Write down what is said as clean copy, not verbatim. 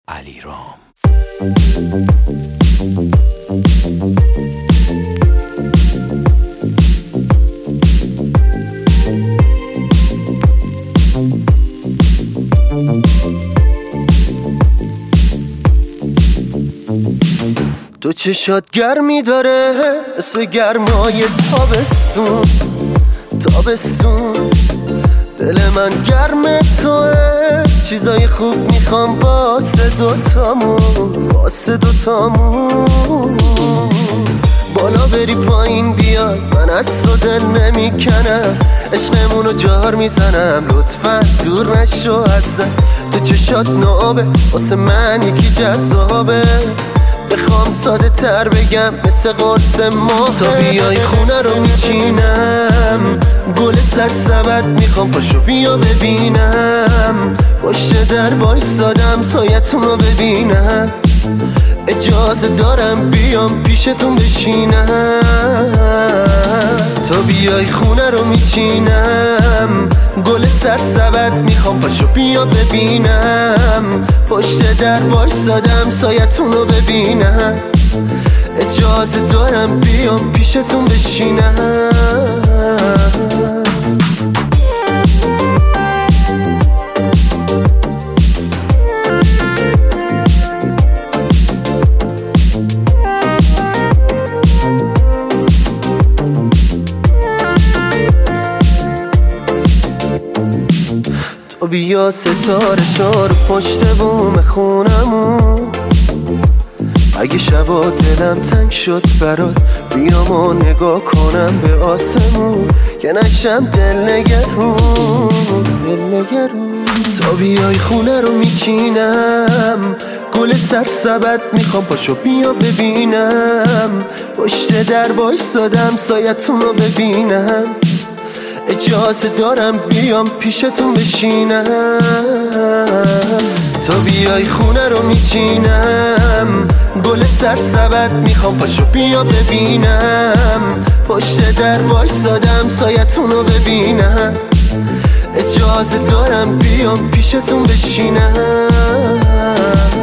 علیرام. تو چشات گرمی داره مثل گرمای تابستون دل من گرم توه، چیزای خوب میخوام واسه دوتامون بالا بری پایین بیای، من از تو دل نمیکنم، عشقمونو جار میزنم، لطفا دور نشو ازم. تو چشات نابه واسه من یکی جذابه، بخوام ساده تر بگم مثل قرص ماه. تا بیای خونه رو میچینم، گل سرسبد میخوام، پاشو بیا ببینم، پشت در وایسادم سایتون رو ببینم، اجازه دارم بیام پیشتون بشینم. تا بیای خونه رو میچینم، گل سرسبد میخوام، پاشو بیا ببینم، پشت در وایسادم سایتون رو ببینم، اجازه دارم بیام پیشتون بشینم. تو بیا ستاره شار پشت بوم خونمون، اگه شبا دلم تنگ شد برات بیام و نگاه کنم به آسمون، که نشم دل نگرون. تا بیای خونه رو میچینم، گل سرسبد میخوام، پاشو بیا ببینم، پشت در وایسادم سایتون رو ببینم، اجازه دارم بیام پیشتون بشینم. تا بیای خونه رو میچینم، گل سرسبد میخوام، پاشو بیا ببینم، پشت در وایسادم سایتون رو ببینم، اجازه دارم بیام پیشتون بشینم.